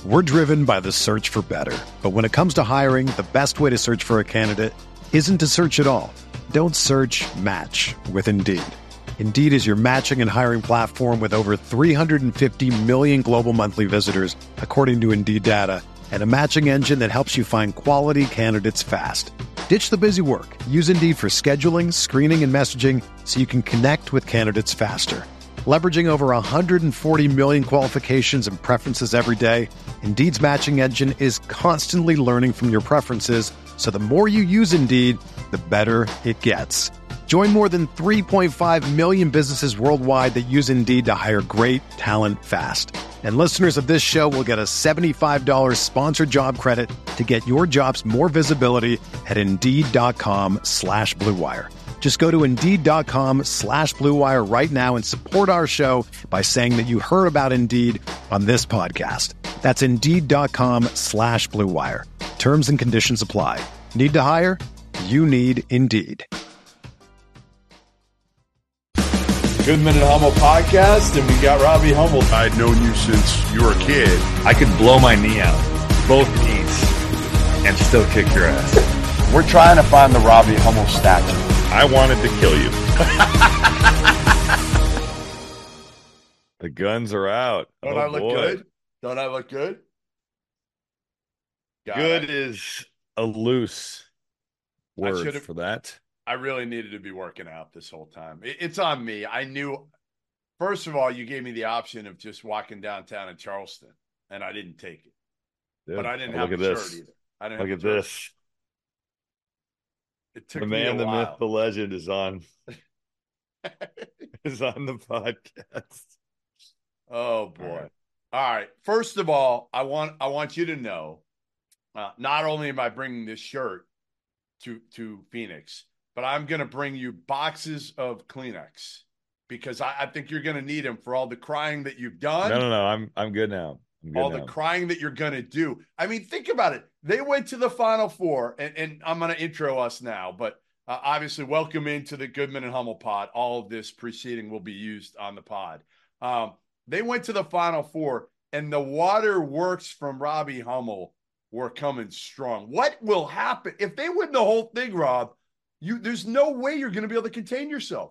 We're driven by the search for better. But when it comes to hiring, the best way to search for a candidate isn't to search at all. Don't search, match with Indeed. Indeed is your matching and hiring platform with over 350 million global monthly visitors, according to Indeed data, and a matching engine that helps you find quality candidates fast. Ditch the busy work. Use Indeed for scheduling, screening, and messaging so you can connect with candidates faster. Leveraging over 140 million qualifications and preferences every day, Indeed's matching engine is constantly learning from your preferences, so the more you use Indeed, the better it gets. Join more than 3.5 million businesses worldwide that use Indeed to hire great talent fast. And listeners of this show will get a $75 sponsored job credit to get your jobs more visibility at Indeed.com/Blue Wire. Just go to Indeed.com/Blue Wire right now and support our show by saying that you heard about Indeed on this podcast. That's Indeed.com/Blue Wire. Terms and conditions apply. Need to hire? You need Indeed. Goodman and Hummel podcast, and we got Robbie Hummel. I'd known you since you were a kid. I could blow my knee out, both knees, and still kick your ass. We're trying to find the Robbie Hummel statue. I wanted to kill you. The guns are out. Don't I look good? Don't I look good? Good is a loose word for that. I really needed to be working out this whole time. It's on me. I knew, first of all, you gave me the option of just walking downtown in Charleston, and I didn't take it. Dude, but I didn't have a shirt either. I didn't look have at this. It took the me man, a the while. myth, the legend is on is on the podcast. Oh boy! All right. First of all, I want you to know, not only am I bringing this shirt to Phoenix, but I'm going to bring you boxes of Kleenex because I think you're going to need them for all the crying that you've done. No. I'm good now. The crying that you're going to do. I mean, think about it. They went to the Final Four, and I'm going to intro us now, but obviously welcome into the Goodman and Hummel pod. All of this preceding will be used on the pod. They went to the Final Four, and the waterworks from Robbie Hummel were coming strong. What will happen if they win the whole thing, Rob? There's no way you're going to be able to contain yourself.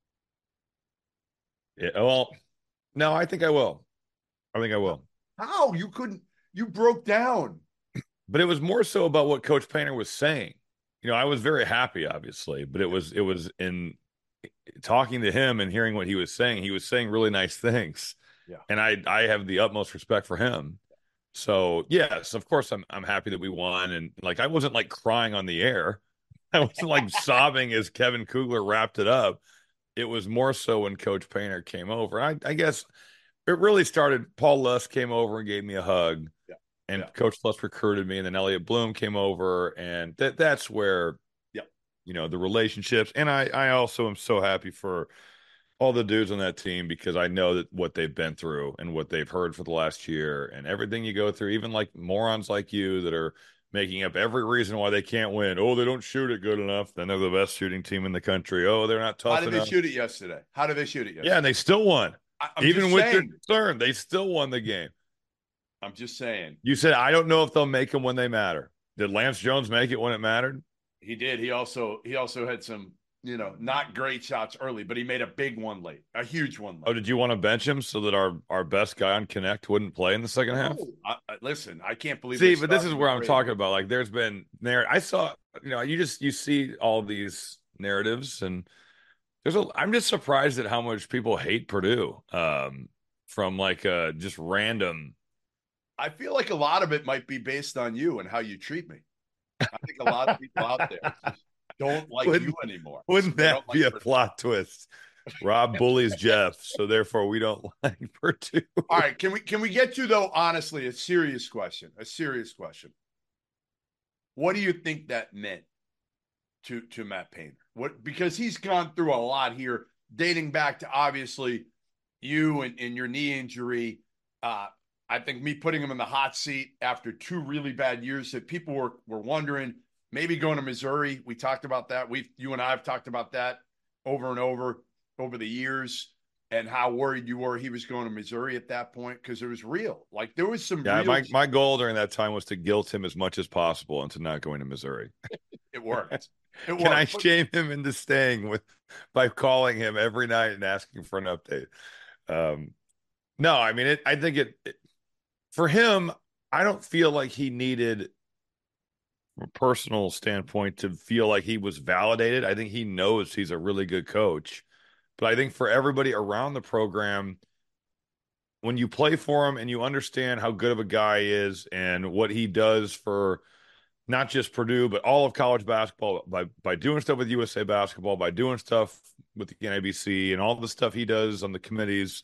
Yeah, well, no, I think I will. How? You couldn't. You broke down. But it was more so about what Coach Painter was saying. You know, I was very happy, obviously, but it was in talking to him and hearing what he was saying. He was saying really nice things. Yeah. And I have the utmost respect for him. So, yes, of course, I'm happy that we won. And, like, I wasn't, like, crying on the air. I wasn't, like, sobbing as Kevin Kugler wrapped it up. It was more so when Coach Painter came over. I guess it really started. Paul Lusk came over and gave me a hug. Yeah. And Coach Lusk recruited me, and then Elliot Bloom came over. And that's where, you know, the relationships. And I also am so happy for all the dudes on that team because I know that what they've been through and what they've heard for the last year and everything you go through, even like morons like you that are making up every reason why they can't win. Oh, they don't shoot it good enough. Then they're the best shooting team in the country. Oh, they're not tough enough. How did they shoot it yesterday? Yeah, and they still won. Even with their concern, they still won the game. I'm just saying. You said, I don't know if they'll make them when they matter. Did Lance Jones make it when it mattered? He did. He also had some, you know, not great shots early, but he made a big one late, a huge one late. Oh, did you want to bench him so that our best guy on Connect wouldn't play in the second half? Listen, I can't believe. See, but this is where I'm talking about. Like, there's been I saw, you know, you see all these narratives, and I'm just surprised at how much people hate Purdue from like just random. I feel like a lot of it might be based on you and how you treat me. I think a lot of people out there just don't like you anymore. Wouldn't that be a plot twist? Rob bullies Jeff, so therefore we don't like Purdue. All right, can we get to, though, honestly, a serious question? What do you think that meant to Matt Painter? Because he's gone through a lot here, dating back to obviously you and your knee injury. I think me putting him in the hot seat after 2 really bad years that people were wondering, maybe going to Missouri. We talked about that. You and I have talked about that over and over the years. and how worried you were he was going to Missouri at that point, because it was real. Like there was some Yeah, real. my goal during that time was to guilt him as much as possible into not going to Missouri. It worked. It Can I worked. shame him into staying by calling him every night and asking for an update? No, I mean I think for him, I don't feel like he needed, from a personal standpoint, to feel like he was validated. I think he knows he's a really good coach. But I think for everybody around the program, when you play for him and you understand how good of a guy he is and what he does for not just Purdue, but all of college basketball, by doing stuff with USA Basketball, by doing stuff with the NABC and all the stuff he does on the committees,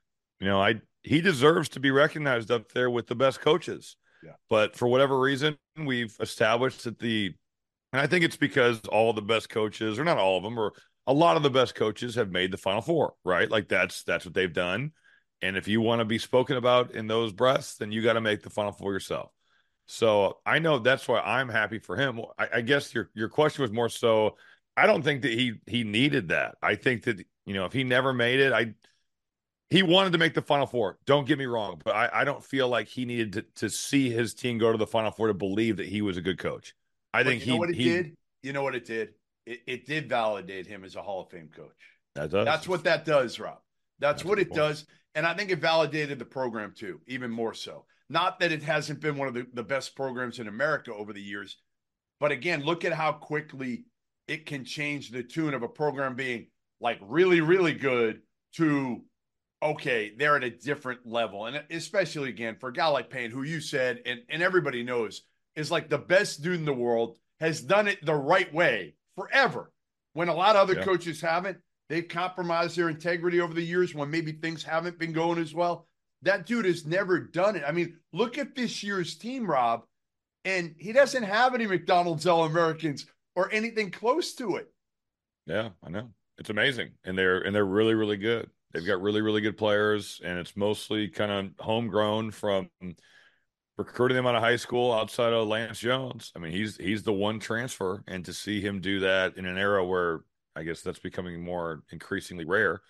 he deserves to be recognized up there with the best coaches. Yeah. But for whatever reason, we've established that and I think it's because all the best coaches, or not all of them, or a lot of the best coaches have made the Final Four, right? Like that's what they've done. And if you want to be spoken about in those breaths, then you got to make the Final Four yourself. So I know that's why I'm happy for him. I guess your question was more so, I don't think that he needed that. I think that, if he never made it, he wanted to make the Final Four. Don't get me wrong, but I don't feel like he needed to see his team go to the Final Four to believe that he was a good coach. I think you know what it did? You know what it did? It did validate him as a Hall of Fame coach. That's what that does, Rob. That's what it does. And I think it validated the program too, even more so. Not that it hasn't been one of the best programs in America over the years, but again, look at how quickly it can change the tune of a program being like really, really good to, okay, they're at a different level. And especially, again, for a guy like Payne, who you said, and everybody knows, is like the best dude in the world, has done it the right way forever. When a lot of other coaches haven't, they've compromised their integrity over the years when maybe things haven't been going as well. That dude has never done it. I mean, look at this year's team, Rob, and he doesn't have any McDonald's All-Americans or anything close to it. Yeah, I know. It's amazing. And they're really, really good. They've got really, really good players, and it's mostly kind of homegrown from recruiting them out of high school outside of Lance Jones. I mean, he's the one transfer, and to see him do that in an era where I guess that's becoming more increasingly rare.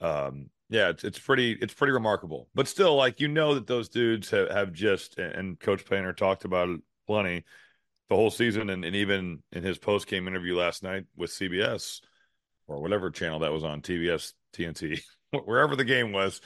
It's pretty remarkable. But still, like, that those dudes have just, and Coach Painter talked about it plenty the whole season, and even in his post-game interview last night with CBS or whatever channel that was on, TBS, TNT, wherever the game was.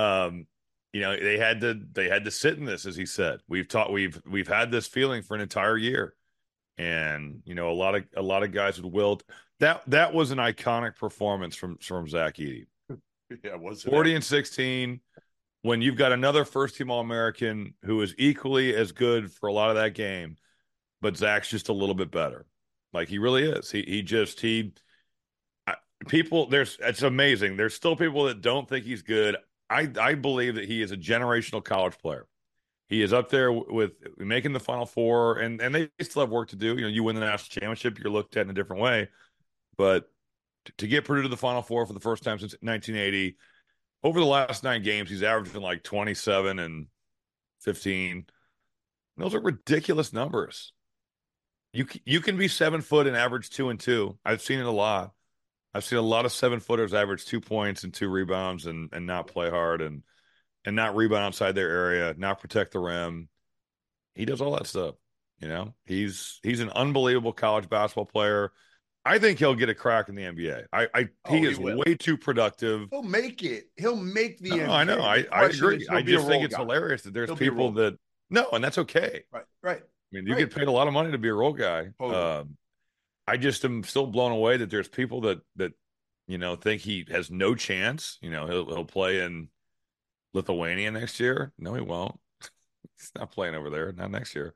They had to sit in this, as he said. We've had this feeling for an entire year, and a lot of guys would wilt. That was an iconic performance from Zach Edey. Yeah, it was 40 and 16. When you've got another first-team All-American who is equally as good for a lot of that game, but Zach's just a little bit better. Like, he really is. It's amazing. There's still people that don't think he's good. I believe that he is a generational college player. He is up there with making the Final Four, and they still have work to do. You win the national championship, you're looked at in a different way. But to get Purdue to the Final Four for the first time since 1980, over the last 9 games, he's averaging like 27 and 15. Those are ridiculous numbers. You can be 7 foot and average 2 and 2. I've seen it a lot. I've seen a lot of 7-footers average 2 points and 2 rebounds and not play hard and not rebound outside their area, not protect the rim. He does all that stuff. He's an unbelievable college basketball player. I think he'll get a crack in the NBA. He is way too productive. He'll make it. He'll make the NBA. I know. I agree. I just think it's hilarious that there's people that and that's okay. Right. I mean, you get paid a lot of money to be a role guy. Totally. I just am still blown away that there's people that think he has no chance. He'll play in Lithuania next year. No, he won't. He's not playing over there. Not next year.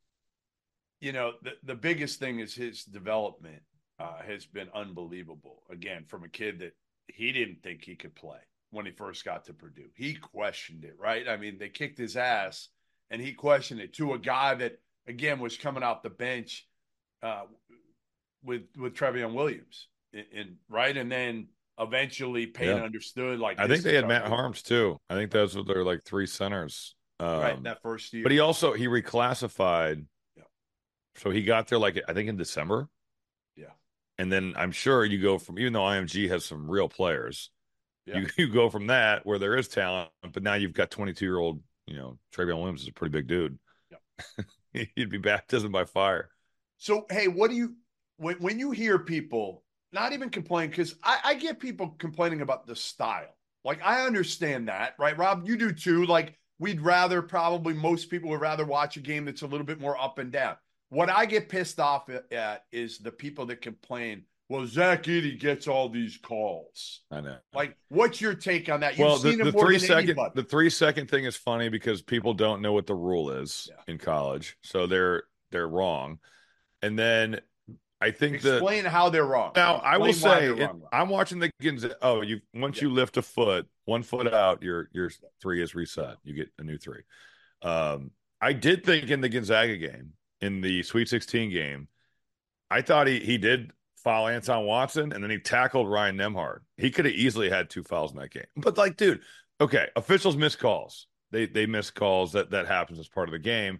The biggest thing is his development has been unbelievable. Again, from a kid that he didn't think he could play when he first got to Purdue. He questioned it, right? I mean, they kicked his ass, and he questioned it to a guy that, again, was coming off the bench with Trevion Williams, right? And then eventually Payne understood. Like, I think they had Matt Harms too. I think those were their like 3 centers. Right, that first year. But he reclassified. Yeah. So he got there I think in December. Yeah. And then I'm sure you go from, even though IMG has some real players, Yeah. You go from that where there is talent, but now you've got 22-year-old, Travion Williams is a pretty big dude. Yeah. He'd be baptized by fire. So, hey, what do you, when you hear people not even complain, because I get people complaining about the style. Like, I understand that, right? Rob, you do too. Like, most people would rather watch a game that's a little bit more up and down. What I get pissed off at is the people that complain, well, Zach Edey gets all these calls. I know. Like, what's your take on that? Well, the 3-second thing is funny because people don't know what the rule is in college. So they're wrong. And then I think explain how they're wrong. Now, I will say, I'm watching the Gonzaga. Oh, once you lift a foot, 1 foot out, your 3 is reset. You get a new 3. I did think in the Gonzaga game, in the Sweet 16 game, I thought he did foul Anton Watson, and then he tackled Ryan Nembhard. He could have easily had 2 fouls in that game. But, like, dude, okay, officials miss calls. They miss calls. That happens as part of the game.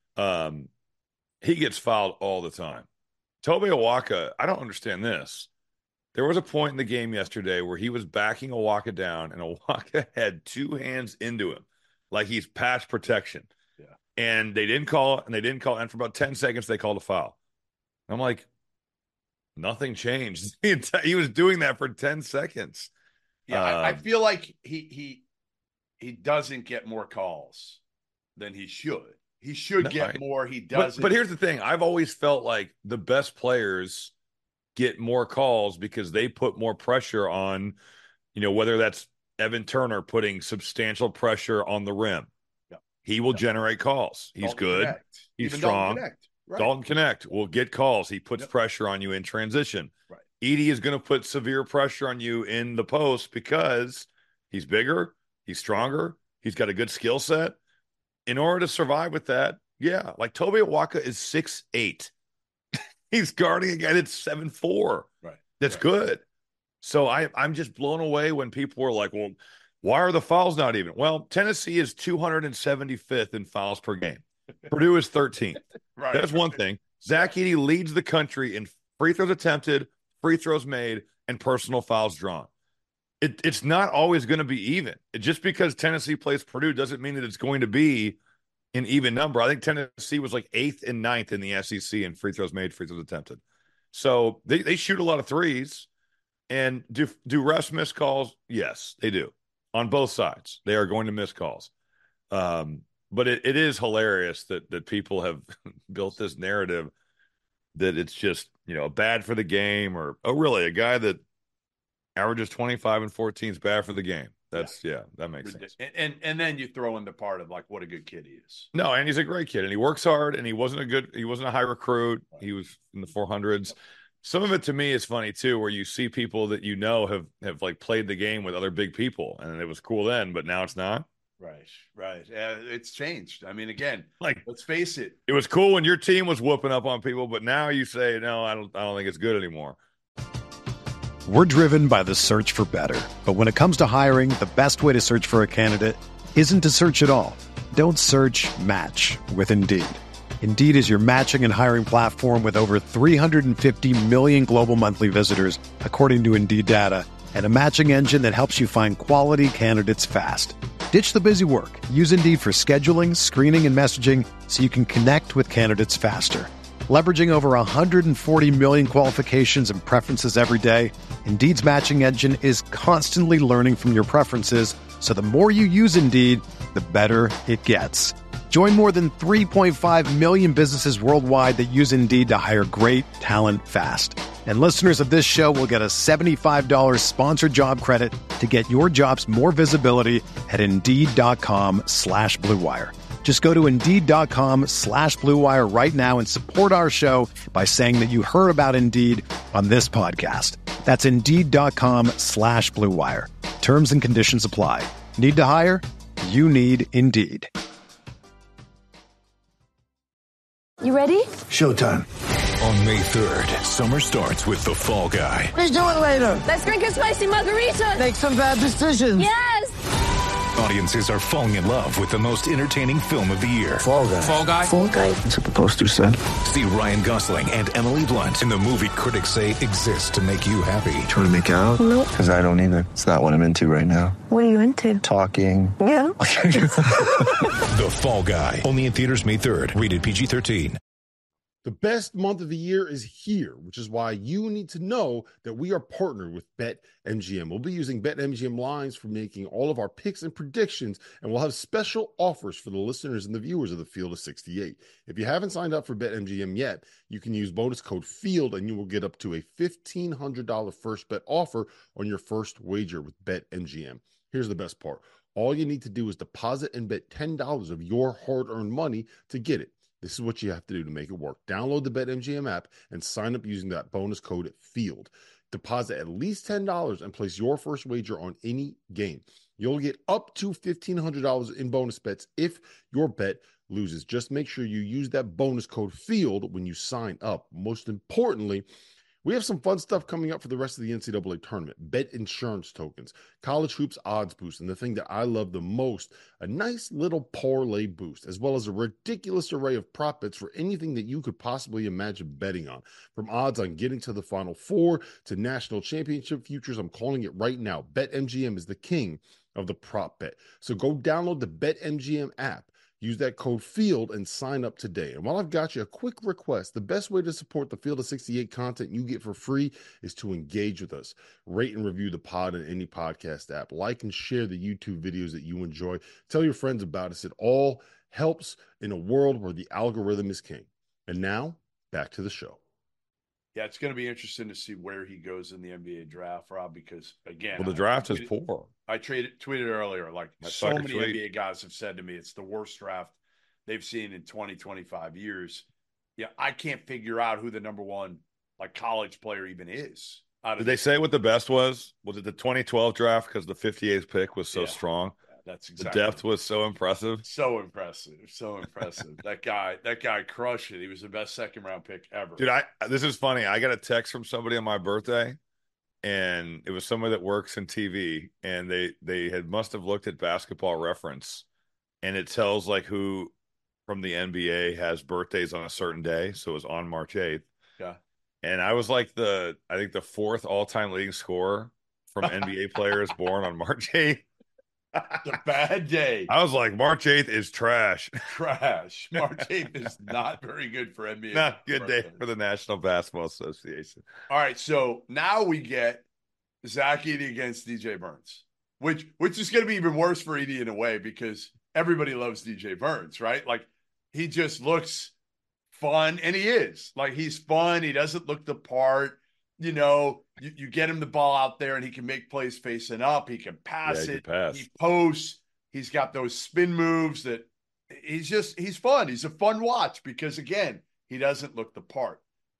He gets fouled all the time. Tobe Awaka, I don't understand this. There was a point in the game yesterday where he was backing Awaka down, and Awaka had 2 hands into him, like he's pass protection. Yeah. And they didn't call it, and for about 10 seconds, they called a foul. I'm like, nothing changed. He was doing that for 10 seconds. Yeah, I feel like he doesn't get more calls than he should. He should get more. He doesn't. But here's the thing. I've always felt like the best players get more calls because they put more pressure on, whether that's Evan Turner putting substantial pressure on the rim. Yeah. He will generate calls. He's Dalton good. Connect. He's Even strong. Dalton Connect will get calls. He puts pressure on you in transition. Right. Edey is going to put severe pressure on you in the post because he's bigger, he's stronger, he's got a good skill set. In order to survive with that, like Tobe Awaka is 6'8". He's guarding a guy that's 7'4". Right. That's good. So I'm just blown away when people were like, well, why are the fouls not even? Well, Tennessee is 275th in fouls per game. Purdue is 13th. Right. That's one thing. Zach Edey leads the country in free throws attempted, free throws made, and personal fouls drawn. It's not always going to be even. Just because Tennessee plays Purdue doesn't mean that it's going to be an even number. I think Tennessee was like 8th and 9th in the SEC in free throws made, free throws attempted. So they shoot a lot of threes. And do refs miss calls? Yes, they do. On both sides, they are going to miss calls. But it is hilarious that people have built this narrative that it's just, bad for the game or, oh, really, a guy that averages 25 and 14 is bad for the game. That makes sense. And then you throw in the part of like what a good kid he is. No, and he's a great kid, and he works hard, and he wasn't a high recruit. He was in the 400s. Some of it to me is funny too, where you see people that have like played the game with other big people, and it was cool then, but now it's not. Right. It's changed. I mean, again, like, let's face it. It was cool when your team was whooping up on people, but now you say, no, I don't think it's good anymore. We're driven by the search for better. But when it comes to hiring, the best way to search for a candidate isn't to search at all. Don't search, match with Indeed. Indeed is your matching and hiring platform with over 350 million global monthly visitors, according to Indeed data, and a matching engine that helps you find quality candidates fast. Ditch the busy work. Use Indeed for scheduling, screening, and messaging so you can connect with candidates faster. Leveraging over 140 million qualifications and preferences every day, Indeed's matching engine is constantly learning from your preferences, so the more you use Indeed, the better it gets. Join more than 3.5 million businesses worldwide that use Indeed to hire great talent fast. And listeners of this show will get a $75 sponsored job credit to get your jobs more visibility at Indeed.com/Blue Wire. Just go to Indeed.com/Blue Wire right now and support our show by saying that you heard about Indeed on this podcast. That's Indeed.com/Blue Wire. Terms and conditions apply. Need to hire? You need Indeed. You ready? Showtime. On May 3rd, summer starts with The Fall Guy. Let's do it later. Let's drink a spicy margarita. Make some bad decisions. Yes! Audiences are falling in love with the most entertaining film of the year. Fall Guy. Fall Guy? Fall guy. That's what the poster said. See Ryan Gosling and Emily Blunt in the movie critics say exists to make you happy. Trying to make it out? Nope. Because I don't either. It's not what I'm into right now. What are you into? Talking. Yeah. The Fall Guy. Only in theaters May 3rd. Rated PG-13. The best month of the year is here, which is why you need to know that we are partnered with BetMGM. We'll be using BetMGM lines for making all of our picks and predictions, and we'll have special offers for the listeners and the viewers of the Field of 68. If you haven't signed up for BetMGM yet, you can use bonus code FIELD, and you will get up to a $1,500 first bet offer on your first wager with BetMGM. Here's the best part. All you need to do is deposit and bet $10 of your hard-earned money to get it. This is what you have to do to make it work. Download the BetMGM app and sign up using that bonus code FIELD. Deposit at least $10 and place your first wager on any game. You'll get up to $1,500 in bonus bets if your bet loses. Just make sure you use that bonus code FIELD when you sign up. Most importantly, we have some fun stuff coming up for the rest of the NCAA tournament. Bet insurance tokens, college hoops odds boost, and the thing that I love the most, a nice little parlay boost, as well as a ridiculous array of prop bets for anything that you could possibly imagine betting on. From odds on getting to the Final Four to national championship futures, I'm calling it right now. BetMGM is the king of the prop bet. So go download the BetMGM app. Use that code FIELD and sign up today. And while I've got you, a quick request. The best way to support the Field of 68 content you get for free is to engage with us. Rate and review the pod in any podcast app. Like and share the YouTube videos that you enjoy. Tell your friends about us. It all helps in a world where the algorithm is king. And now, back to the show. Yeah, it's going to be interesting to see where he goes in the NBA draft, Rob, because, again, Well, the draft is poor. I tweeted earlier, like so many NBA guys have said to me, it's the worst draft they've seen in 20, 25 years. Yeah, I can't figure out who the number one college player even is. Did they say what the best was? Was it the 2012 draft because the 58th pick was so strong? That's exactly. The depth was so impressive. So impressive. that guy crushed it. He was the best second round pick ever. Dude, this is funny. I got a text from somebody on my birthday, and it was somebody that works in TV, and they must have looked at Basketball Reference, and it tells who from the NBA has birthdays on a certain day. So it was on March 8th. Yeah. And I was I think the fourth all-time leading scorer from NBA players born on March 8th. It's a bad day. I was like, March 8th is trash. Trash. March 8th is not very good for NBA. Not a good day for the National Basketball Association. All right, so now we get Zach Edey against DJ Burns, which is going to be even worse for Edey in a way because everybody loves DJ Burns, right? He just looks fun, and he is. He's fun. He doesn't look the part. You get him the ball out there and he can make plays facing up. He can pass it. He posts. He's got those spin moves that he's fun. He's a fun watch because, again, he doesn't look the part.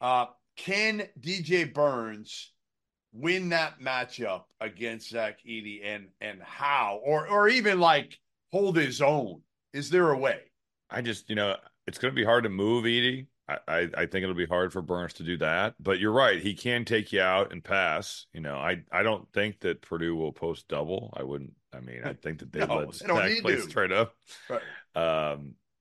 Can DJ Burns win that matchup against Zach Edey and how? Or even hold his own? Is there a way? I just, it's going to be hard to move Edey. I think it'll be hard for Burns to do that, but you're right. He can take you out and pass. I don't think that Purdue will post double. I think that they let Zach play straight up. Right.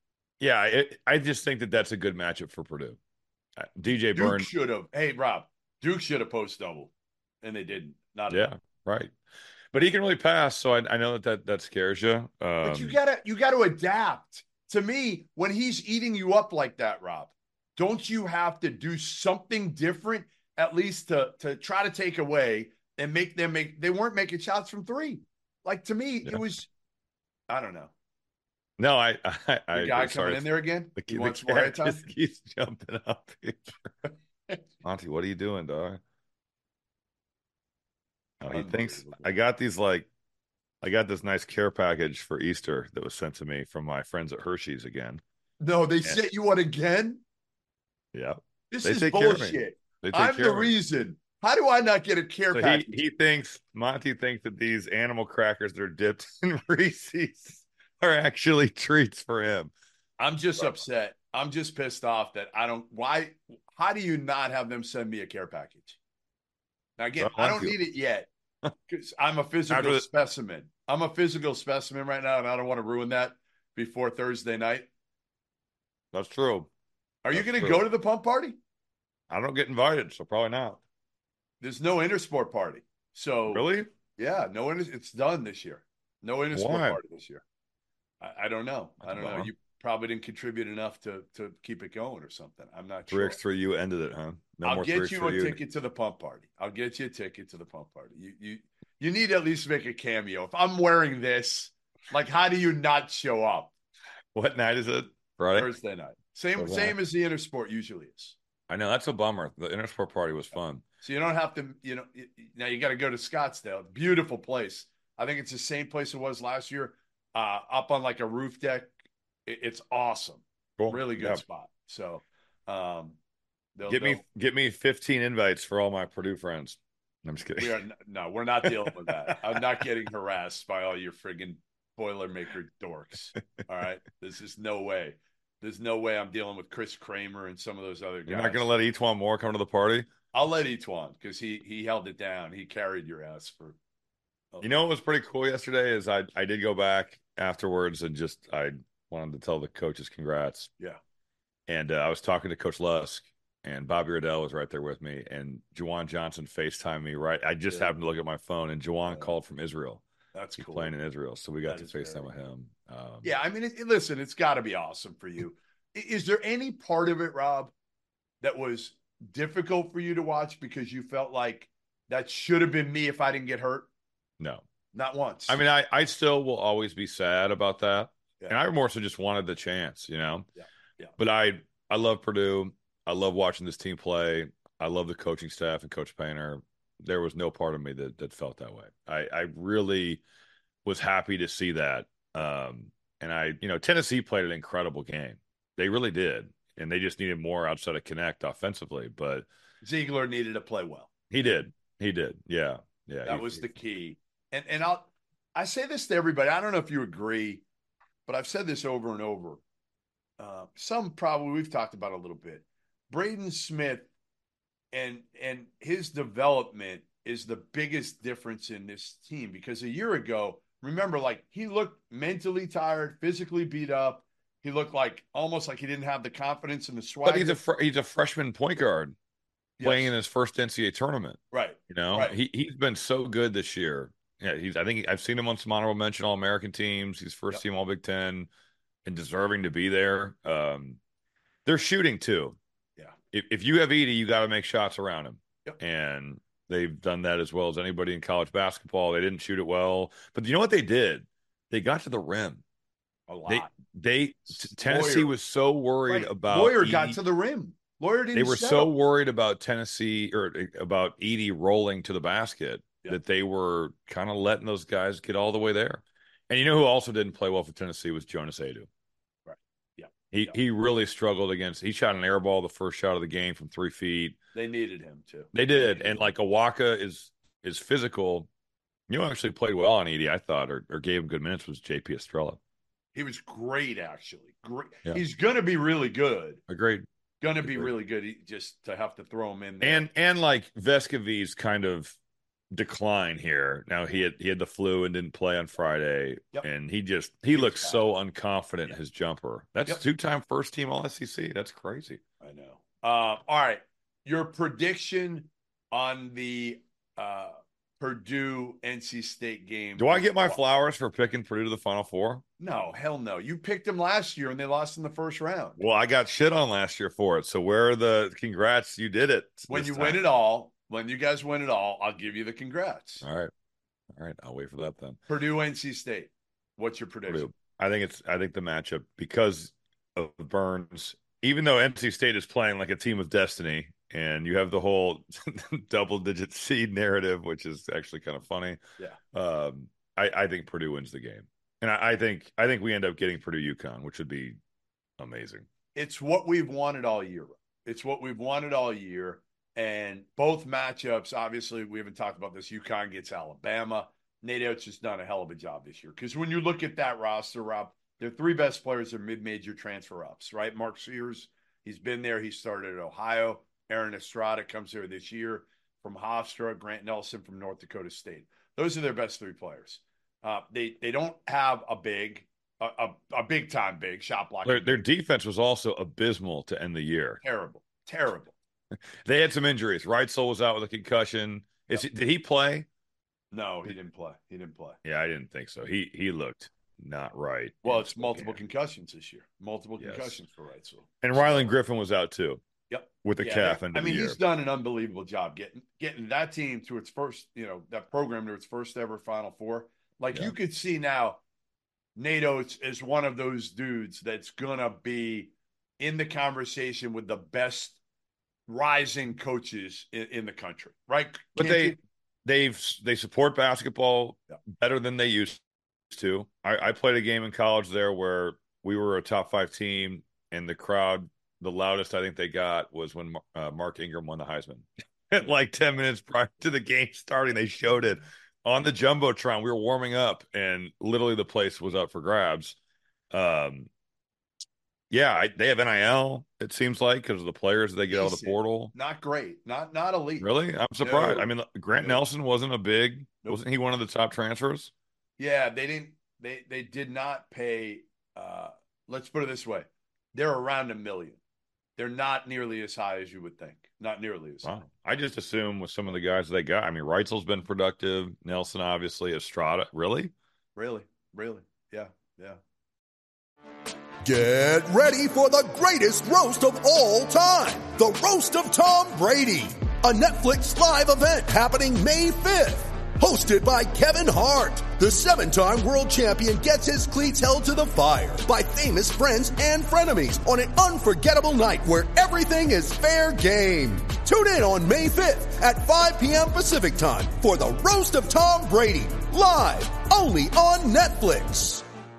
I just think that that's a good matchup for Purdue. DJ Burns should have. Hey, Rob, Duke should have post double, and they didn't. Right. But he can really pass, so I know that scares you. But you gotta adapt. To me, when he's eating you up like that, Rob, don't you have to do something different at least to try to take away and make them they weren't making shots from three. To me, it was, I don't know. No, I the guy coming in there again. He wants more airtime. Just keeps jumping up. Monty, what are you doing, dog? Oh, he thinks I got this nice care package for Easter that was sent to me from my friends at Hershey's again. No, they sent you one again? Yeah. This is bullshit. I'm the reason. How do I not get a care package? Monty thinks that these animal crackers that are dipped in Reese's are actually treats for him. I'm just upset. I'm just pissed off that how do you not have them send me a care package? Now, again, I don't need it yet, Because I'm a physical specimen. I'm a physical specimen right now, and I don't want to ruin that before Thursday night. That's true. Are you going to go to the pump party? I don't get invited, so probably not. There's no Intersport party. So really? Yeah, no. It's done this year. No Intersport party this year. I don't know. I don't know. You probably didn't contribute enough to keep it going or something. I'm not sure. 3x3U ended it, huh? No I'll more get you a 3x3U. ticket to the pump party. I'll get you a ticket to the pump party. You need to at least make a cameo. If I'm wearing this, like, how do you not show up? What night is it? Friday? Thursday night. Same as the Intersport usually is. I know, that's a bummer. The Intersport party was fun. So you don't have to, now you got to go to Scottsdale. Beautiful place. I think it's the same place it was last year, up on like a roof deck. It's awesome. Cool. Really good spot. So get me 15 invites for all my Purdue friends. I'm just kidding. We're not dealing with that. I'm not getting harassed by all your friggin' Boilermaker dorks. All right. There's no way. There's no way I'm dealing with Chris Kramer and some of those other guys. You're not going to let Etuan Moore come to the party? I'll let Etuan because he held it down. He carried your ass for. You know what was pretty cool yesterday is I did go back afterwards and I wanted to tell the coaches congrats. Yeah. And I was talking to Coach Lusk, and Bobby Riddell was right there with me, and Juwan Johnson FaceTimed me right. I just happened to look at my phone, and Juwan called from Israel. That's cool. He's playing in Israel, so we got to FaceTime with him. Yeah, I mean, listen, it's got to be awesome for you. Is there any part of it, Rob, that was difficult for you to watch because you felt like that should have been me if I didn't get hurt? No. Not once. I mean, I still will always be sad about that. Yeah. And I more so just wanted the chance, Yeah. But I love Purdue. I love watching this team play. I love the coaching staff and Coach Painter. There was no part of me that felt that way. I really was happy to see that. And Tennessee played an incredible game. They really did. And they just needed more outside of connect offensively. But Ziegler needed to play well. He did. Yeah. That was the key. And I say this to everybody. I don't know if you agree, but I've said this over and over. Some probably we've talked about a little bit. Braden Smith and his development is the biggest difference in this team because a year ago, remember, like he looked mentally tired, physically beat up. He looked like almost like he didn't have the confidence and the swagger. But he's a freshman point guard playing in his first NCAA tournament. Right. Right. He's been so good this year. Yeah, I think I've seen him on some honorable mention All-American teams. He's first team All Big Ten and deserving to be there. They're shooting too. Yeah. If you have Edey, you got to make shots around him. Yep. And they've done that as well as anybody in college basketball. They didn't shoot it well, but you know what they did? They got to the rim. A lot. Tennessee was so worried about Lawyer Edey. got to the rim. Lawyer didn't. They were so worried about Tennessee or about Edey rolling to the basket that they were kind of letting those guys get all the way there. And you know who also didn't play well for Tennessee was Jonas Aidoo. Right. Yeah. He really struggled against. He shot an air ball the first shot of the game from 3 feet. They needed him too. They did, and like Awaka is physical. You know, actually played well on Edey, I thought, or gave him good minutes was JP Estrella. He was great, actually. Great. Yeah. He's going to be really good. Agreed. Going to be really good. Just to have to throw him in there. And like Vescovi's kind of decline here. Now he had the flu and didn't play on Friday, and he looks so unconfident in his jumper. That's 2-time first team All SEC. That's crazy. I know. All right, your prediction on the Purdue NC State game. Do I get my flowers for picking Purdue to the Final Four? No, hell no. You picked them last year and they lost in the first round. Well, I got shit on last year for it. So where are the congrats? You did it. When you win it all, when you guys win it all, I'll give you the congrats. All right. I'll wait for that then. Purdue NC State. What's your prediction? Purdue. I think the matchup, because of Burns, even though NC State is playing like a team of destiny, and you have the whole double-digit seed narrative, which is actually kind of funny. Yeah. I think Purdue wins the game, and I think we end up getting Purdue UConn, which would be amazing. It's what we've wanted all year. And both matchups, obviously, we haven't talked about this. UConn gets Alabama. Nate Oates has done a hell of a job this year. Because when you look at that roster, Rob, their 3 best players are mid-major transfer ups, right? Mark Sears, he's been there. He started at Ohio. Aaron Estrada comes here this year from Hofstra, Grant Nelson from North Dakota State. Those are their best 3 players. They don't have a big time big shot blocking. Their defense was also abysmal to end the year. Terrible. They had some injuries. Reitzel was out with a concussion. Did he play? No, he didn't play. Yeah, I didn't think so. He looked not right. Well, it's multiple concussions this year. Multiple concussions for Reitzel. And Rylan Griffin was out too. Yep. With the calf end of the year. He's done an unbelievable job getting that team to its first, that program to its first ever Final Four. You could see now, NATO is one of those dudes that's gonna be in the conversation with the best rising coaches in the country, right? But they support basketball better than they used to. I played a game in college there where we were a top 5 team, and the crowd, the loudest I think they got was when Mark Ingram won the Heisman. At 10 minutes prior to the game starting, they showed it on the Jumbotron. We were warming up, and literally the place was up for grabs. They have NIL, it seems like, because of the players they get out of the portal. Not great. Not elite. Really? I'm surprised. Grant Nelson wasn't wasn't he one of the top transfers? Yeah, they did not pay, let's put it this way. They're around $1 million. They're not nearly as high as you would think. Not nearly as high. I just assume with some of the guys they got. Reitzel's been productive. Nelson, obviously. Estrada. Really? Really. Yeah. Get ready for the greatest roast of all time. The Roast of Tom Brady. A Netflix live event happening May 5th. Hosted by Kevin Hart, the 7-time world champion gets his cleats held to the fire by famous friends and frenemies on an unforgettable night where everything is fair game. Tune in on May 5th at 5 p.m. Pacific time for the Roast of Tom Brady, live only on Netflix.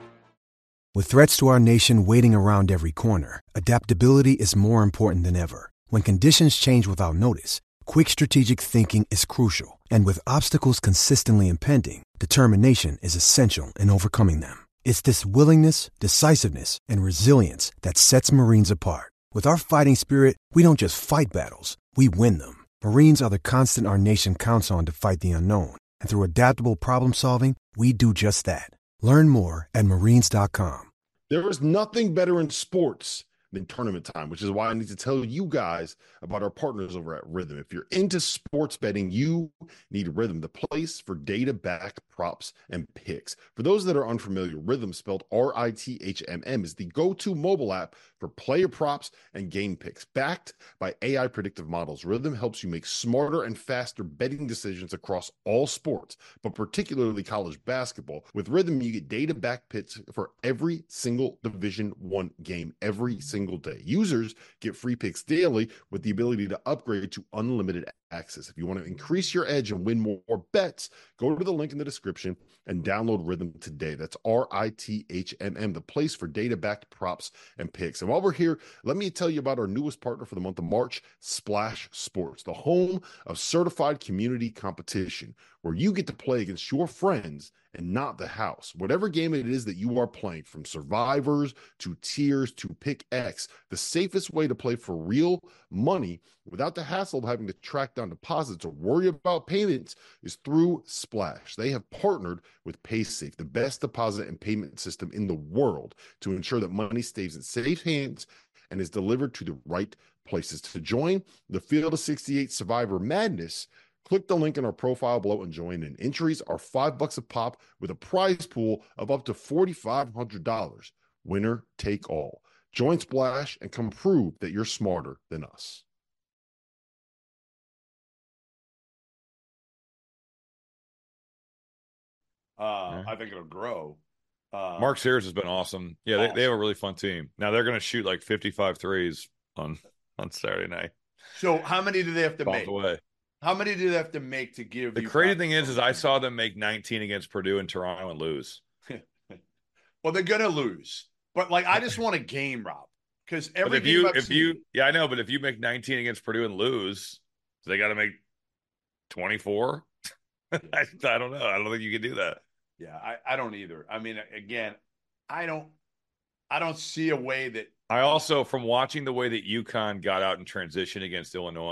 With threats to our nation waiting around every corner, adaptability is more important than ever. When conditions change without notice, quick strategic thinking is crucial. And with obstacles consistently impending, determination is essential in overcoming them. It's this willingness, decisiveness, and resilience that sets Marines apart. With our fighting spirit, we don't just fight battles, we win them. Marines are the constant our nation counts on to fight the unknown. And through adaptable problem solving, we do just that. Learn more at marines.com. There is nothing better in sports than tournament time, which is why I need to tell you guys about our partners over at Rhythm. If you're into sports betting, you need Rhythm, the place for data-backed props and picks. For those that are unfamiliar, Rhythm, spelled RITHMM, is the go-to mobile app for player props and game picks. Backed by AI predictive models, Rhythm helps you make smarter and faster betting decisions across all sports, but particularly college basketball. With Rhythm, you get data-backed picks for every single Division I game, every single day. Users get free picks daily with the ability to upgrade to unlimited access. If you want to increase your edge and win more bets, go to the link in the description and download Rhythm today. That's RITHMM, the place for data-backed props and picks. And while we're here, let me tell you about our newest partner for the month of March, Splash Sports, the home of certified community competition, where you get to play against your friends and not the house. Whatever game it is that you are playing, from survivors to tiers to pick X, the safest way to play for real money without the hassle of having to track down deposits or worry about payments is through Splash. They have partnered with PaySafe, the best deposit and payment system in the world, to ensure that money stays in safe hands and is delivered to the right places. To join the Field of 68 Survivor Madness, click the link in our profile below and join in. Entries are $5 a pop with a prize pool of up to $4,500. Winner take all. Join Splash and come prove that you're smarter than us. I think it'll grow. Mark Sears has been awesome. Yeah, awesome. They have a really fun team. Now they're going to shoot like 55 threes on Saturday night. So how many do they have to make? Away. How many do they have to make to give? The crazy thing is I saw them make 19 against Purdue and Toronto and lose. Well, they're going to lose. But I just want a game, Rob, because every I know, but if you make 19 against Purdue and lose, they got to make 24. I don't know. I don't think you can do that. Yeah, I don't either. I mean, again, I don't see a way that. I also, from watching the way that UConn got out in transition against Illinois,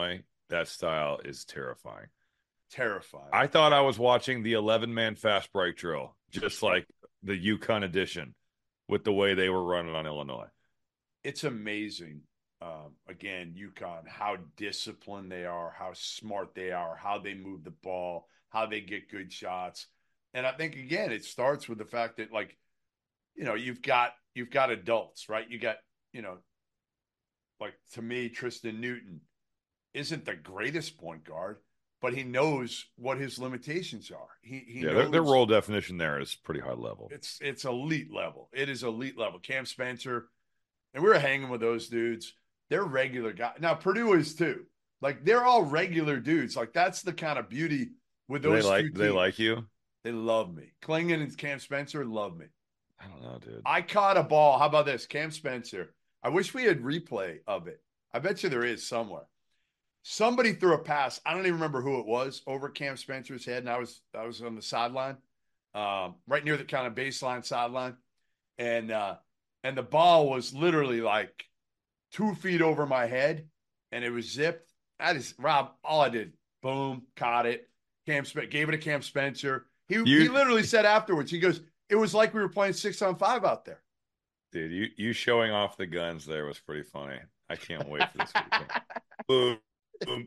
that style is terrifying. Terrifying. I thought I was watching the 11-man fast break drill, just like the UConn edition, with the way they were running on Illinois. It's amazing. Again, UConn, how disciplined they are, how smart they are, how they move the ball, how they get good shots. And I think, again, it starts with the fact that, like, you know, you've got adults, right? You got, you know, like, to me, Tristan Newton isn't the greatest point guard, but he knows what his limitations are. He knows their role definition there is pretty high level. It's elite level. It is elite level. Cam Spencer, and we were hanging with those dudes. They're regular guys. Now Purdue is too. Like, they're all regular dudes. Like, that's the kind of beauty with those two teams. They like you. They love me. Klingon and Cam Spencer love me. I don't know, dude. I caught a ball. How about this? Cam Spencer. I wish we had replay of it. I bet you there is somewhere. Somebody threw a pass. I don't even remember who it was, over Cam Spencer's head, and I was on the sideline, right near the kind of baseline sideline, and the ball was literally like 2 feet over my head, and it was zipped. Rob, all I did, boom, caught it. Gave it to Cam Spencer. He literally said afterwards, he goes, "It was like we were playing 6-on-5 out there." Dude, you showing off the guns there was pretty funny. I can't wait for this weekend. Boom. Boom.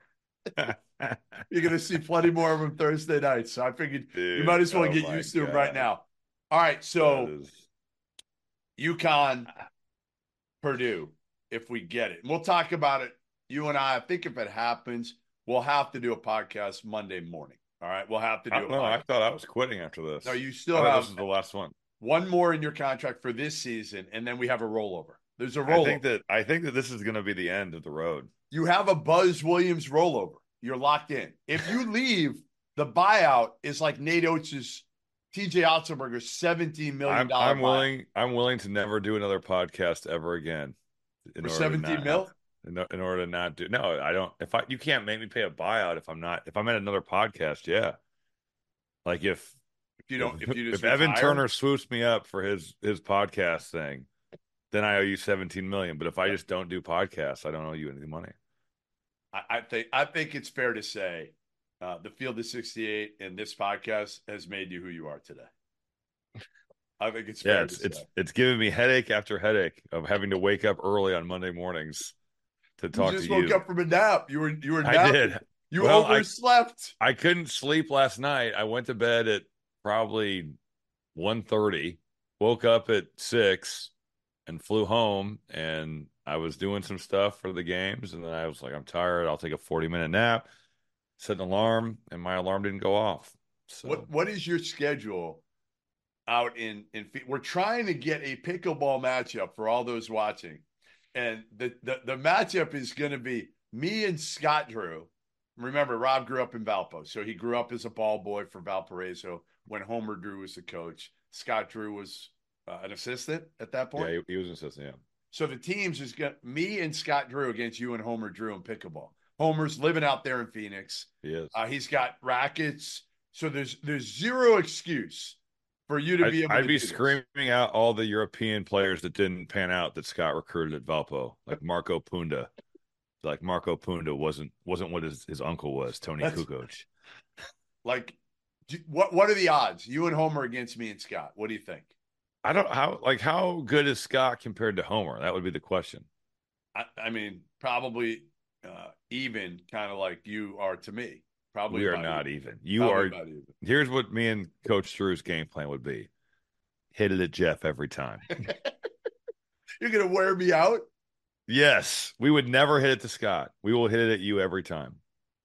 You're going to see plenty more of them Thursday night. So I figured you might as well get used to them right now. All right. So UConn, Purdue, if we get it. And we'll talk about it. You and I think if it happens, we'll have to do a podcast Monday morning. All right. We'll have to do it. No, I thought I was quitting after this. No, you still have. This is the last one. One more in your contract for this season, and then we have a rollover. There's a rollover. I think that this is going to be the end of the road. You have a Buzz Williams rollover. You're locked in. If you leave, the buyout is like Nate Oates' TJ Otzelberger's $17 million. I'm willing to never do another podcast ever again. For $17 million? In order to not do. No, I don't. You can't make me pay a buyout if I'm at another podcast. Yeah. Like if Evan Turner swoops me up for his podcast thing, then I owe you $17 million. But if I just don't do podcasts, I don't owe you any money. I think it's fair to say the Field of 68 and this podcast has made you who you are today. I think it's fair to say. It's giving me headache after headache of having to wake up early on Monday mornings to talk to you. You just woke up from a nap. You were napping. I did. You overslept. I couldn't sleep last night. I went to bed at probably 1:30, woke up at 6 and flew home, and I was doing some stuff for the games, and then I was like, I'm tired. I'll take a 40-minute nap, set an alarm, and my alarm didn't go off. So what is your schedule out in we're trying to get a pickleball matchup for all those watching. And the matchup is going to be me and Scott Drew. Remember, Rob grew up in Valpo, so he grew up as a ball boy for Valparaiso when Homer Drew was the coach. Scott Drew was an assistant at that point. Yeah, he was an assistant, yeah. So the teams is got me and Scott Drew against you and Homer Drew in pickleball. Homer's living out there in Phoenix. He is. He's got rackets. So there's zero excuse for you to be able to I'd be screaming out all the European players that didn't pan out that Scott recruited at Valpo, like Marco Punda. Like Marco Punda wasn't what his uncle was, Tony Kukoc. Like, what are the odds? You and Homer against me and Scott. What do you think? How good is Scott compared to Homer? That would be the question. I mean, probably even, kind of like you are to me. Probably we are not even. You are. Here's what me and Coach Drew's game plan would be: hit it at Jeff every time. You're gonna wear me out. Yes, we would never hit it to Scott. We will hit it at you every time.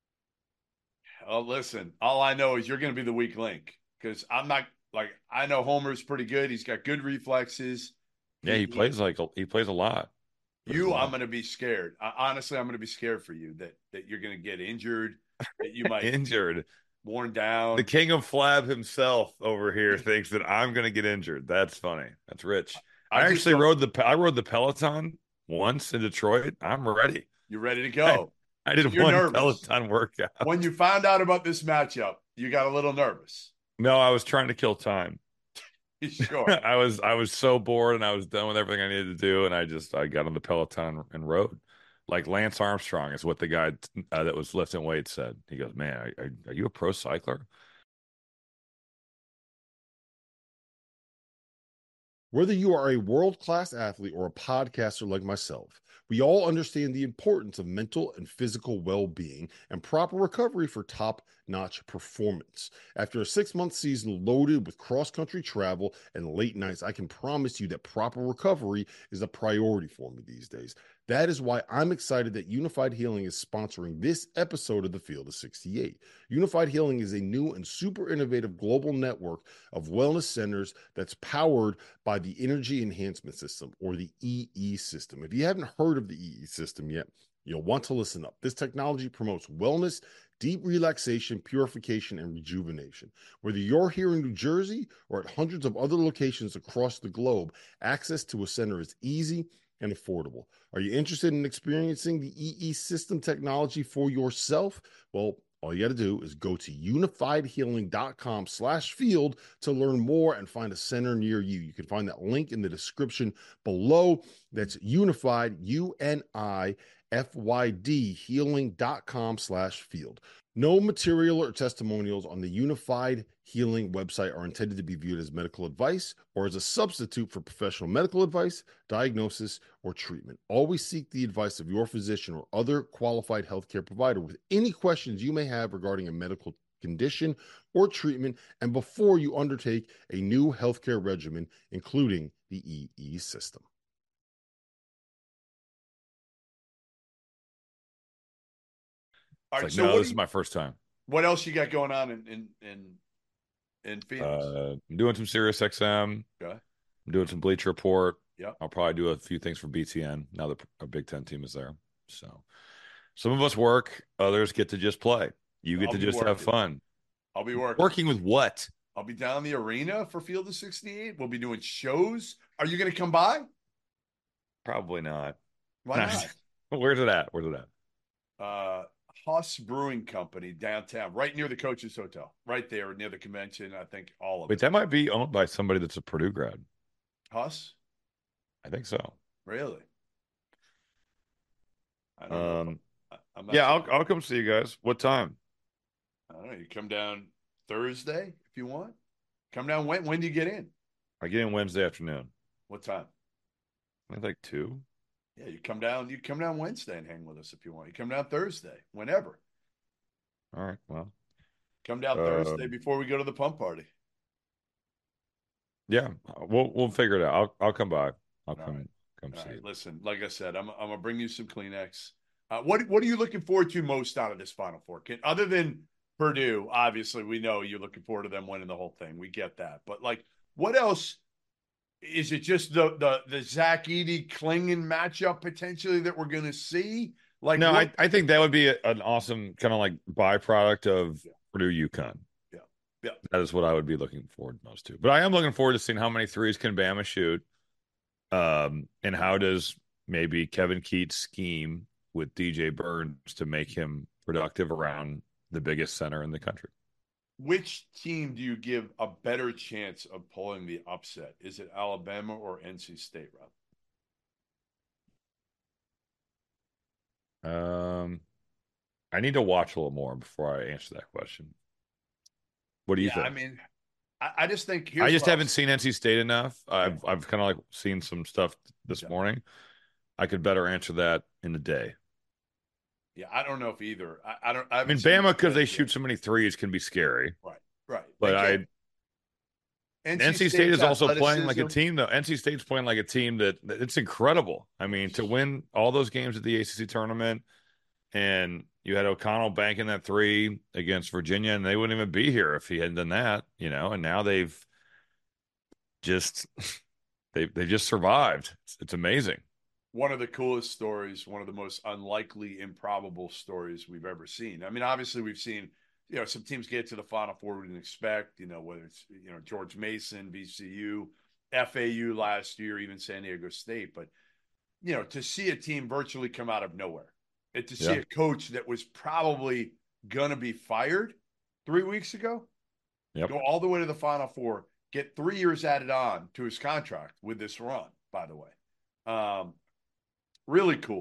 Oh, listen, all I know is you're going to be the weak link because I'm not I know Homer's pretty good. He's got good reflexes. Yeah, he plays a lot. I'm going to be scared. Honestly, I'm going to be scared for you that you're going to get injured, that you might injured, worn down. The king of flab himself over here thinks that I'm going to get injured. That's funny. That's rich. I actually rode the Peloton once in Detroit. I'm ready. You're ready to go. I did one nervous. Peloton workout. When you found out about this matchup, you got a little nervous. No, I was trying to kill time. Sure. I was so bored and I was done with everything I needed to do, and I got on the Peloton and rode. Like Lance Armstrong is what the guy that was lifting weights said. He goes, man, are you a pro cycler? Whether you are a world-class athlete or a podcaster like myself, we all understand the importance of mental and physical well-being and proper recovery for top-notch performance. After a 6-month season loaded with cross-country travel and late nights, I can promise you that proper recovery is a priority for me these days. That is why I'm excited that Unified Healing is sponsoring this episode of The Field of 68. Unified Healing is a new and super innovative global network of wellness centers that's powered by the Energy Enhancement System, or the EE system. If you haven't heard of the EE system yet, you'll want to listen up. This technology promotes wellness, deep relaxation, purification, and rejuvenation. Whether you're here in New Jersey or at hundreds of other locations across the globe, access to a center is easy and affordable. Are you interested in experiencing the EE system technology for yourself? Well, all you got to do is go to unifiedhealing.com/field to learn more and find a center near you. You can find that link in the description below. That's unified, UNIFYD, healing.com/field. No material or testimonials on the Unified Healing website are intended to be viewed as medical advice or as a substitute for professional medical advice, diagnosis, or treatment. Always seek the advice of your physician or other qualified healthcare provider with any questions you may have regarding a medical condition or treatment, and before you undertake a new healthcare regimen, including the EE system. All right, like, so no, this is my first time. What else you got going on in Phoenix? I'm doing some Sirius XM. Okay. I'm doing some Bleacher Report. Yep. I'll probably do a few things for BTN now that a Big Ten team is there. So some of us work, others get to just play. You get to just have fun. I'll be working. Working with what? I'll be down in the arena for Field of 68. We'll be doing shows. Are you going to come by? Probably not. Why not? Where's it at? Huss Brewing Company downtown, right near the Coach's Hotel, right there near the convention. I think all of Wait, it. that might be owned by somebody that's a Purdue grad. Huss? I think so. Really? I don't know. Yeah, I'll come see you guys. What time? I don't know. You come down Thursday if you want. Come down. When do you get in? I get in Wednesday afternoon. What time? I think 2. Yeah, you come down. You come down Wednesday and hang with us if you want. You come down Thursday, whenever. All right. Well, come down Thursday before we go to the pump party. Yeah, we'll figure it out. I'll come by. I'll come see right. it. Listen, like I said, I'm gonna bring you some Kleenex. What are you looking forward to most out of this Final Four? Other than Purdue, obviously we know you're looking forward to them winning the whole thing. We get that, but like, what else? Is it just the Zach Edey Klingon matchup potentially that we're going to see? Like, no, I think that would be an awesome kind of like byproduct of Purdue UConn. Yeah, that is what I would be looking forward most to. But I am looking forward to seeing how many threes can Bama shoot, and how does maybe Kevin Keatts scheme with DJ Burns to make him productive around the biggest center in the country. Which team do you give a better chance of pulling the upset? Is it Alabama or NC State, Rob? I need to watch a little more before I answer that question. What do you think? I mean, I just think I just haven't seen NC State enough. I've kind of like seen some stuff this morning. I could better answer that in the day. Yeah, I don't know if either. I mean, Bama, because they shoot so many threes, can be scary. Right. But NC State is also playing like a team, though. NC State's playing like a team that it's incredible. I mean, to win all those games at the ACC tournament, and you had O'Connell banking that 3 against Virginia, and they wouldn't even be here if he hadn't done that, and now they've just survived. It's amazing. One of the coolest stories, one of the most unlikely, improbable stories we've ever seen. I mean, obviously we've seen, some teams get to the Final Four we didn't expect, whether it's, George Mason, VCU, FAU last year, even San Diego State. But, to see a team virtually come out of nowhere and to see a coach that was probably going to be fired 3 weeks ago, go all the way to the Final Four, get 3 years added on to his contract with this run, by the way. Really cool.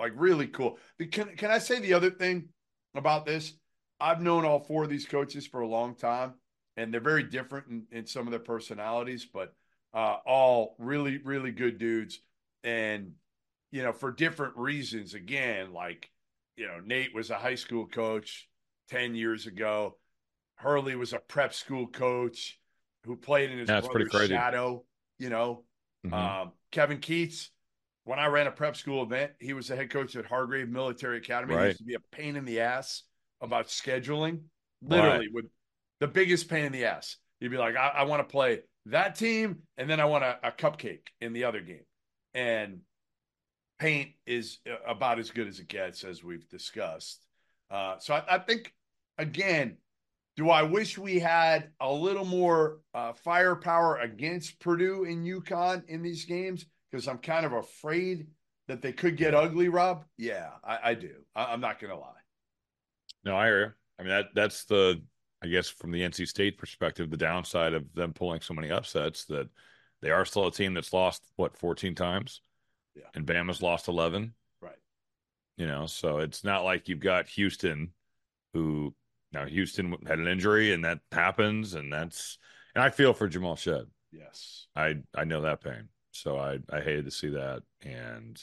Like really cool. Can I say the other thing about this? I've known all four of these coaches for a long time, and they're very different in some of their personalities, but all really, really good dudes. And, for different reasons. Again, like, Nate was a high school coach 10 years ago. Hurley was a prep school coach who played in his brother's shadow, Kevin Keats, when I ran a prep school event, he was the head coach at Hargrave Military Academy. He used to be a pain in the ass about scheduling, literally with the biggest pain in the ass. He'd be like, I want to play that team, and then I want a cupcake in the other game. And paint is about as good as it gets, as we've discussed. So I think, again, do I wish we had a little more firepower against Purdue and UConn in these games? Because I'm kind of afraid that they could get ugly, Rob. Yeah, I do. I'm not going to lie. No, I hear you. I mean, that's I guess from the NC State perspective, the downside of them pulling so many upsets, that they are still a team that's lost, 14 times? Yeah. And Bama's lost 11. Right. So it's not like you've got Houston, who now Houston had an injury, and that happens, and I feel for Jamal Shead. Yes. I know that pain. So I hated to see that. And,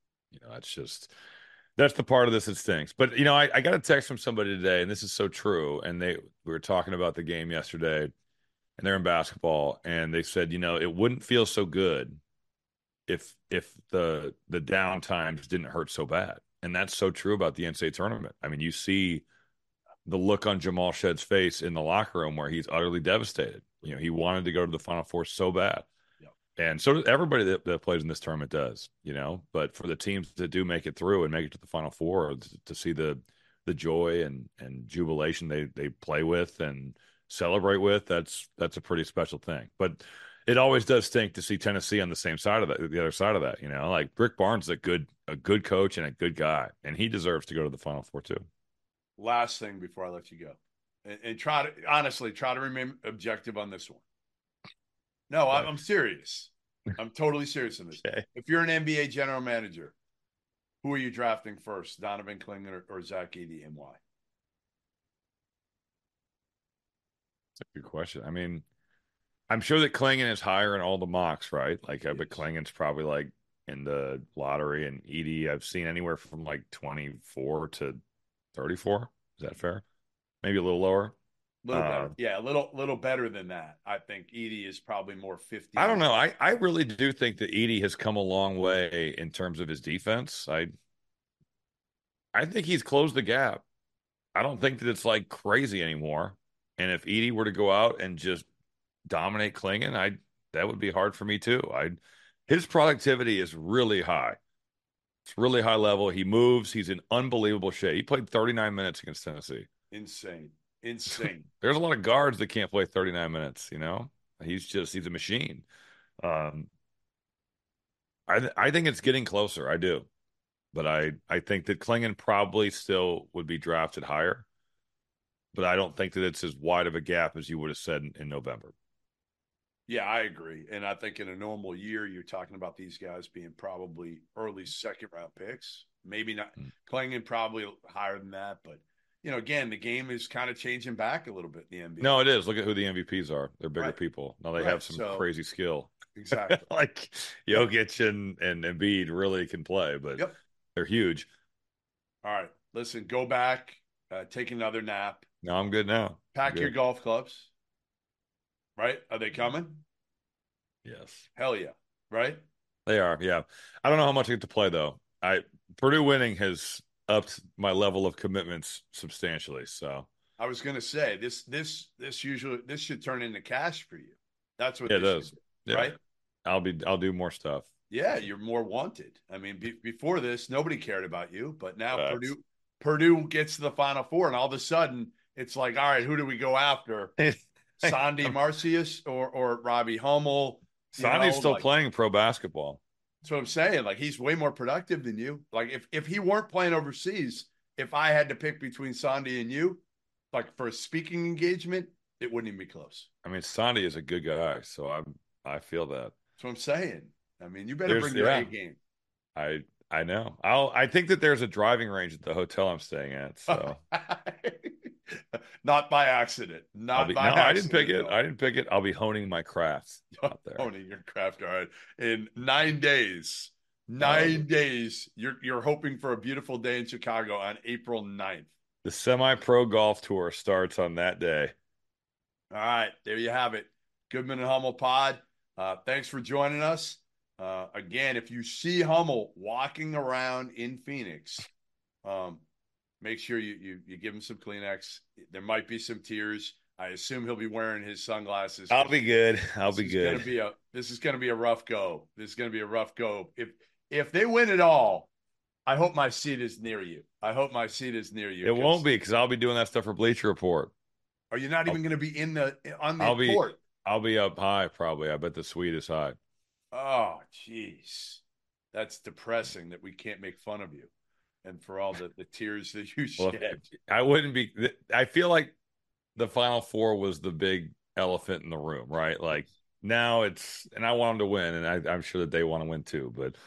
that's the part of this that stinks. But, I got a text from somebody today, and this is so true. And we were talking about the game yesterday, and they're in basketball, and they said, it wouldn't feel so good if the down times didn't hurt so bad. And that's so true about the NCAA tournament. I mean, you see the look on Jamal Shead's face in the locker room where he's utterly devastated. He wanted to go to the Final Four so bad. And so does everybody that plays in this tournament does, but for the teams that do make it through and make it to the Final Four, to see the joy and jubilation they play with and celebrate with, that's a pretty special thing. But it always does stink to see Tennessee on the same side of that, the other side of that, like Rick Barnes is a good coach and a good guy, and he deserves to go to the Final Four too. Last thing before I let you go, and try to remain objective on this one. No, I'm serious. I'm totally serious in this. Okay. If you're an NBA general manager, who are you drafting first, Donovan Clingan or Zach Edey, and why? That's a good question. I mean, I'm sure that Clingan is higher in all the mocks, right? But Klingan's probably like in the lottery, and Edey I've seen anywhere from like 24 to 34. Is that fair? Maybe a little lower. Little better. Yeah, a little better than that. I think Edey is probably more 50. I don't know. I really do think that Edey has come a long way in terms of his defense. I think he's closed the gap. I don't think that it's like crazy anymore. And if Edey were to go out and just dominate Clingan, that would be hard for me too. His productivity is really high. It's really high level. He moves. He's in unbelievable shape. He played 39 minutes against Tennessee. Insane. There's a lot of guards that can't play 39 minutes, He's a machine. I think it's getting closer. I do. But I think that Clingan probably still would be drafted higher. But I don't think that it's as wide of a gap as you would have said in November. Yeah, I agree. And I think in a normal year, you're talking about these guys being probably early second-round picks. Maybe not. Clingan probably higher than that, but again, the game is kind of changing back a little bit in the NBA. No, it is. Look at who the MVPs are. They're bigger people. Now they have some crazy skill. Exactly. Like Jokic and Embiid really can play, but they're huge. All right. Listen, go back, take another nap. No, I'm good now. Pack your golf clubs. Right? Are they coming? Yes. Hell yeah. Right? They are, yeah. I don't know how much I get to play, though. Purdue winning has upped my level of commitments substantially. So I was going to say this should turn into cash for you. That's what it does. Right? I'll do more stuff. Yeah, you're more wanted. I mean, before this, nobody cared about you, but now Purdue gets to the Final Four, and all of a sudden, it's like, all right, who do we go after? Sandy Marcius or Robbie Hummel? Sandy's still playing pro basketball. That's what I'm saying. Like, he's way more productive than you. Like, if he weren't playing overseas, if I had to pick between Sandy and you, like for a speaking engagement, it wouldn't even be close. I mean, Sandy is a good I feel that. That's what I'm saying. I mean, you better bring your A game. I I know. I think that there's a driving range at the hotel I'm staying at. So not by accident. I didn't pick it. I didn't pick it. I'll be honing my craft out there. Honing your craft. All right. In 9 days. 9 days. You're hoping for a beautiful day in Chicago on April 9th. The semi-pro golf tour starts on that day. All right. There you have it. Goodman and Hummel pod. Thanks for joining us. Again, if you see Hummel walking around in Phoenix, make sure you give him some Kleenex. There might be some tears. I assume he'll be wearing his sunglasses. I'll be good. This is going to be a rough go. This is going to be a rough go. If they win it all, I hope my seat is near you. It won't be, because I'll be doing that stuff for Bleacher Report. Are you not even going to be on the court? I'll be up high probably. I bet the suite is high. Oh, jeez. That's depressing that we can't make fun of you and for all the tears that you shed. I wouldn't be. I feel like the Final Four was the big elephant in the room, right? Like now it's, and I want them to win, and I'm sure that they want to win too. But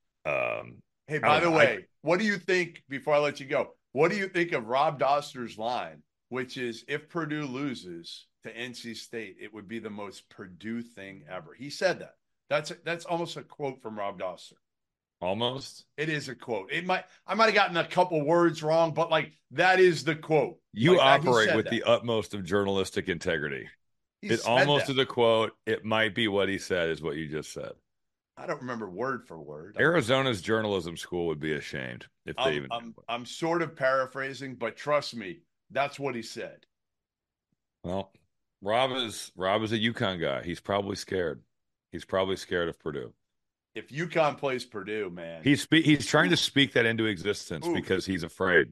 hey, by the way, what do you think, before I let you go, what do you think of Rob Doster's line, which is if Purdue loses to NC State, it would be the most Purdue thing ever? He said that. That's almost a quote from Rob Doster. Almost? It is a quote. I might have gotten a couple words wrong, but like that is the quote. You operate with the utmost of journalistic integrity. It almost is a quote. It might be what he said, is what you just said. I don't remember word for word. Arizona's journalism school would be ashamed if they even. I'm sort of paraphrasing, but trust me, that's what he said. Well, Rob is a UConn guy. He's probably scared. He's probably scared of Purdue. If UConn plays Purdue, man, he's trying to speak that into existence because he's afraid.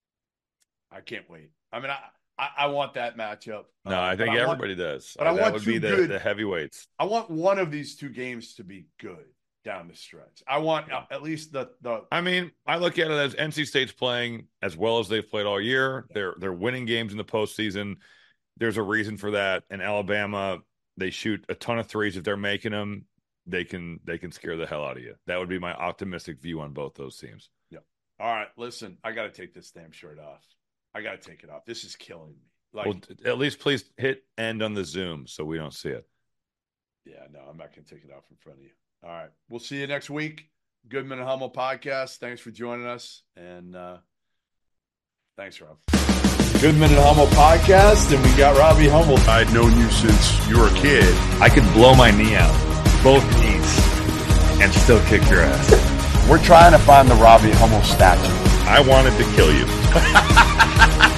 I can't wait. I mean, I want that matchup. No, I think everybody does. But that would be the heavyweights. I want one of these two games to be good down the stretch. I want at least the. I mean, I look at it as NC State's playing as well as they've played all year. They're winning games in the postseason. There's a reason for that. And Alabama, they shoot a ton of threes. If they're making them, they can scare the hell out of you. That would be my optimistic view on both those teams. Yeah. All right. Listen, I got to take this damn shirt off. I got to take it off. This is killing me. Well, at least please hit end on the Zoom so we don't see it. Yeah, no, I'm not going to take it off in front of you. All right. We'll see you next week. Goodman and Hummel podcast. Thanks for joining us. And thanks, Rob. Goodman and Hummel podcast, and we got Robbie Hummel. I'd known you since you were a kid. I could blow my knee out, both knees, and still kick your ass. We're trying to find the Robbie Hummel statue. I wanted to kill you.